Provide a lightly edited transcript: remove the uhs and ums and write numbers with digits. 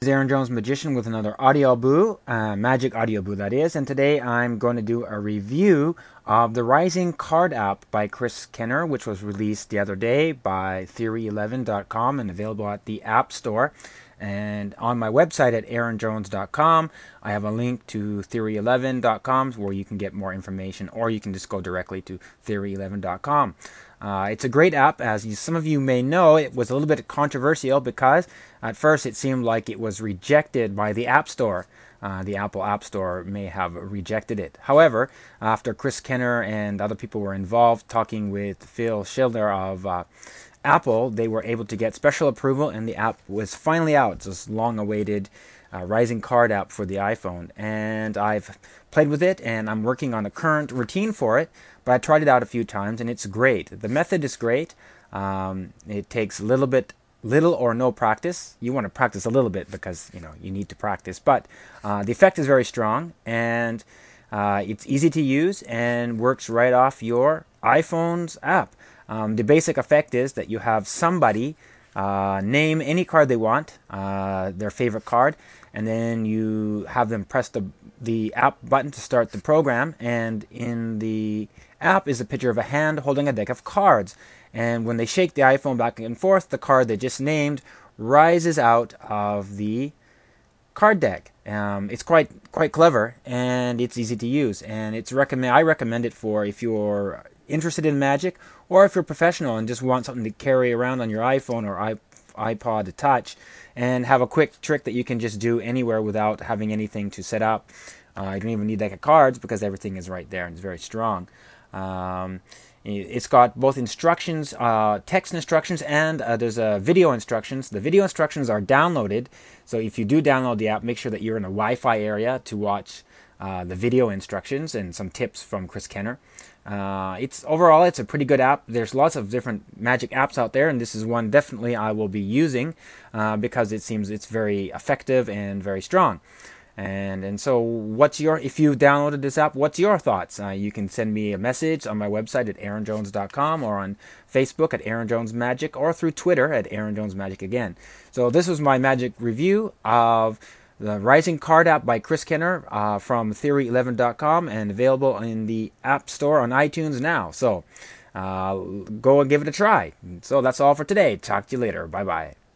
is Aaron Jones Magician with another Audio Boo, Magic Audio Boo that is, and today I'm going to do a review of the Rising Card app by Chris Kenner, which was released the other day by Theory11.com and available at the App Store. And on my website at aaronjones.com, I have a link to Theory11.com where you can get more information, or you can just go directly to Theory11.com. It's a great app. As some of you may know, it was a little bit controversial because at first it seemed like it was rejected by the App Store. The Apple App Store may have rejected it. However, after Chris Kenner and other people were involved talking with Phil Schiller of Apple, they were able to get special approval, and the app was finally out. It's this long-awaited Rising Card app for the iPhone, and I've played with it, and I'm working on a current routine for it, but I tried it out a few times, and it's great. The method is great. It takes little or no practice. You want to practice a little bit because you need to practice, but the effect is very strong, and it's easy to use and works right off your iPhone's app. The basic effect is that you have somebody name any card they want, their favorite card, and then you have them press the app button to start the program, and in the app is a picture of a hand holding a deck of cards. And when they shake the iPhone back and forth, the card they just named rises out of the card deck. It's quite clever, and it's easy to use, and I recommend it for if you're interested in magic, or if you're professional and just want something to carry around on your iPhone or iPod Touch and have a quick trick that you can just do anywhere without having anything to set up. You don't even need a deck of cards because everything is right there and it's very strong. It's got both instructions, text instructions, and there's video instructions. The video instructions are downloaded, so if you do download the app, make sure that you're in a Wi-Fi area to watch the video instructions and some tips from Chris Kenner. Overall, it's a pretty good app. There's lots of different magic apps out there, and this is one definitely I will be using because it seems it's very effective and very strong. And so if you downloaded this app, what's your thoughts? You can send me a message on my website at aaronjones.com, or on Facebook at Aaron Jones Magic, or through Twitter at Aaron Jones Magic again. So this was my magic review of the Rising Card app by Chris Kenner from Theory11.com, and available in the App Store on iTunes now. So go and give it a try. So that's all for today. Talk to you later. Bye-bye.